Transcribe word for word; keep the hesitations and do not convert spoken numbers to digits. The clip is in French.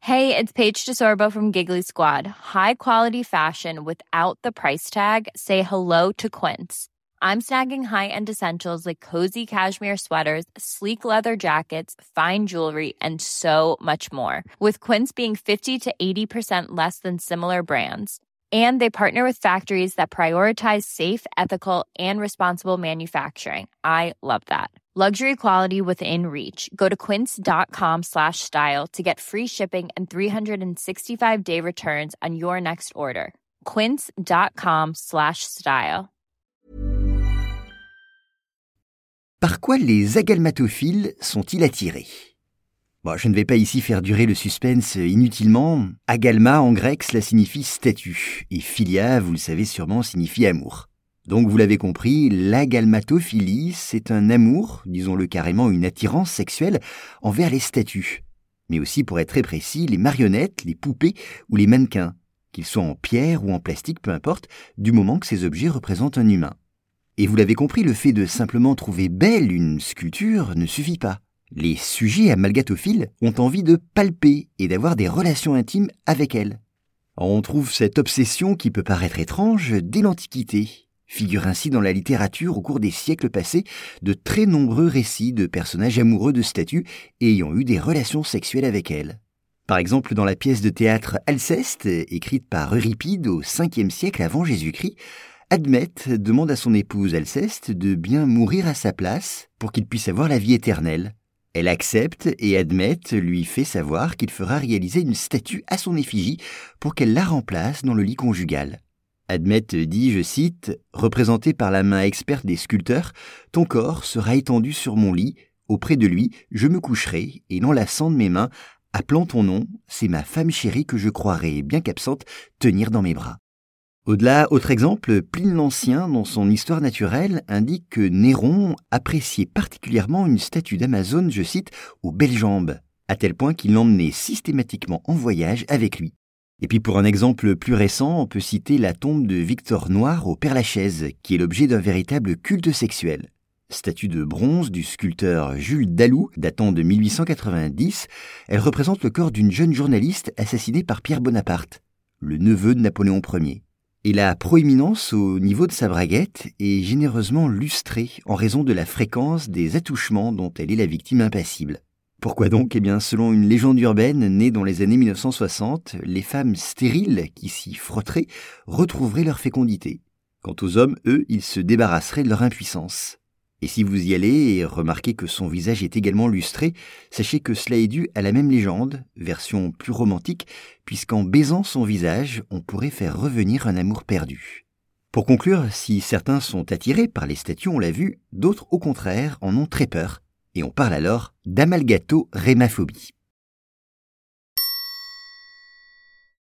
Hey, it's Paige DeSorbo from Giggly Squad. High quality fashion without the price tag. Say hello to Quince. I'm snagging high-end essentials like cozy cashmere sweaters, sleek leather jackets, fine jewelry, and so much more. With Quince being fifty to eighty percent less than similar brands. And they partner with factories that prioritize safe, ethical, and responsible manufacturing. I love that. Luxury quality within reach. Go to quince.com slash style to get free shipping and three sixty-five day returns on your next order. Quince.com slash style. Par quoi les agalmatophiles sont-ils attirés ? Bon, je ne vais pas ici faire durer le suspense inutilement. Agalma en grec, cela signifie statue, et philia, vous le savez sûrement, signifie amour. Donc vous l'avez compris, l'agalmatophilie, c'est un amour, disons-le carrément une attirance sexuelle, envers les statues. Mais aussi, pour être très précis, les marionnettes, les poupées ou les mannequins, qu'ils soient en pierre ou en plastique, peu importe, du moment que ces objets représentent un humain. Et vous l'avez compris, le fait de simplement trouver belle une sculpture ne suffit pas. Les sujets amalgatophiles ont envie de palper et d'avoir des relations intimes avec elle. On trouve cette obsession qui peut paraître étrange dès l'Antiquité. Figurent ainsi dans la littérature au cours des siècles passés de très nombreux récits de personnages amoureux de statues et ayant eu des relations sexuelles avec elles. Par exemple, dans la pièce de théâtre Alceste, écrite par Euripide au cinquième siècle avant Jésus-Christ, Admète demande à son épouse Alceste de bien mourir à sa place pour qu'il puisse avoir la vie éternelle. Elle accepte et Admète lui fait savoir qu'il fera réaliser une statue à son effigie pour qu'elle la remplace dans le lit conjugal. Admète dit, je cite, « Représenté par la main experte des sculpteurs, ton corps sera étendu sur mon lit, auprès de lui je me coucherai et l'enlaçant de mes mains, appelant ton nom, c'est ma femme chérie que je croirai, bien qu'absente, tenir dans mes bras. » Au-delà, autre exemple, Pline l'Ancien, dans son Histoire naturelle, indique que Néron appréciait particulièrement une statue d'Amazone, je cite, « aux belles jambes », à tel point qu'il l'emmenait systématiquement en voyage avec lui. Et puis pour un exemple plus récent, on peut citer la tombe de Victor Noir au Père-Lachaise, qui est l'objet d'un véritable culte sexuel. Statue de bronze du sculpteur Jules Dalou, datant de mille huit cent quatre-vingt-dix, elle représente le corps d'une jeune journaliste assassinée par Pierre Bonaparte, le neveu de Napoléon Ier. Et la proéminence au niveau de sa braguette est généreusement lustrée en raison de la fréquence des attouchements dont elle est la victime impassible. Pourquoi donc ? Eh bien, selon une légende urbaine née dans les années mille neuf cent soixante, les femmes stériles qui s'y frotteraient retrouveraient leur fécondité. Quant aux hommes, eux, ils se débarrasseraient de leur impuissance. Et si vous y allez et remarquez que son visage est également lustré, sachez que cela est dû à la même légende, version plus romantique, puisqu'en baisant son visage, on pourrait faire revenir un amour perdu. Pour conclure, si certains sont attirés par les statues, on l'a vu, d'autres au contraire en ont très peur, et on parle alors d'amalgato-rémaphobie.